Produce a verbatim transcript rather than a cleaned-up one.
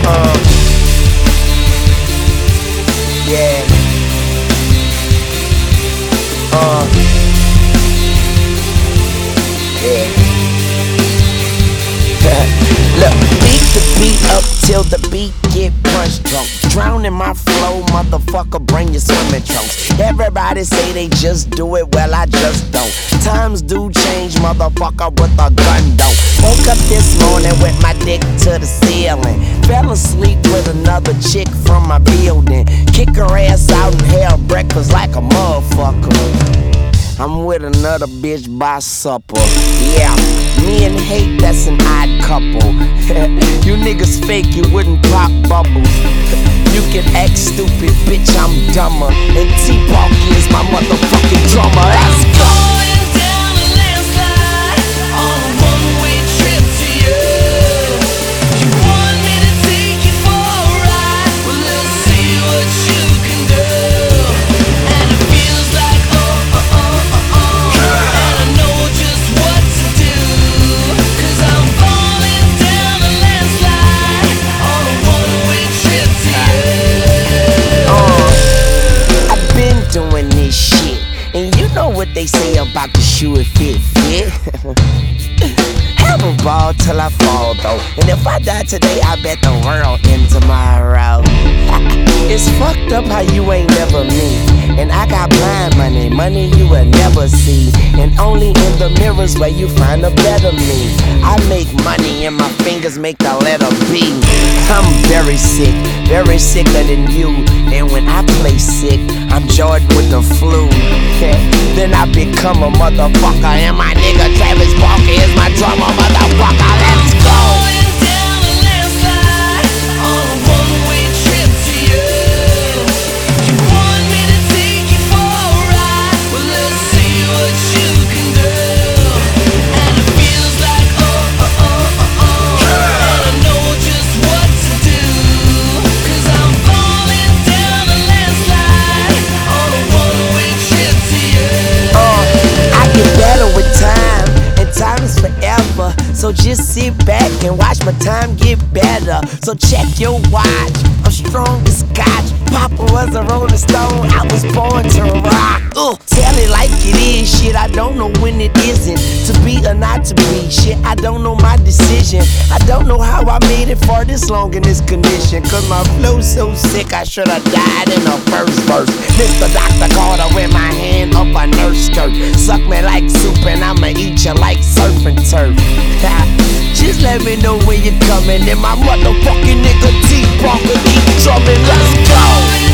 Uh, yeah. Uh, yeah. Look, beat the beat up till the beat get punch drunk. Drown in my flow, motherfucker, bring your swimming trunks. Everybody say they just do it, well I just don't. Times do change, motherfucker, with a gun don't. Woke up this morning with my dick to the ceiling. Fell asleep with another chick from my building. Kick her ass out and have breakfast like a motherfucker. I'm with another bitch by supper. Yeah, me and hate, that's an odd couple. You niggas fake, you wouldn't pop bubbles. You can act stupid, bitch, I'm dumber. And T-Park is my motherfucking drummer. Let's go! Going down a landslide on a one-way trip to you. You want me to take you for a ride? Well, let's see what you can do. And it feels like oh, oh, oh, oh, oh. And I know just what to do. Cause I'm falling down a landslide on a one-way trip to you. Uh, I've been doing this shit, and you know what they say about the shoe if it fit. Have a ball till I fall though, and if I die today, I bet the world end tomorrow. It's fucked up how you ain't never me, and I got blind money, money you will never see, and only in the mirrors where you find a better me. I make money and my fingers make the letter B. I'm very sick, very sicker than you, and when I play sick, I'm Jordan with the flu. Then I become a motherfucker, and my nigga Travis Barker is my drummer, motherfucker. Let's go. Going down a landslide on a one-way trip to you. You want me to take you for a ride? Well, let's see what you can do. And it feels like oh, oh, oh, oh, oh. And I know just what to do. Cause I'm falling down a landslide on a one-way trip to you. Uh, I get better with time, and time is forever. So just sit back and watch my time get better. So check your watch, I'm strong as scotch. Papa was a rolling stone, I was born to rock. Ugh, tell it like it is, shit, I don't know when it isn't. To be or not to be, shit, I don't know my decision. I don't know how I made it for this long in this condition. Cause my flow's so sick, I should've died in the first verse. Mister Doctor Carter with my hand up a nurse skirt. Suck me like soup and I'ma eat you like surf and turf. Just let me know when you're coming, and my motherfucking nigga T-Parker keep drumming. Let's go.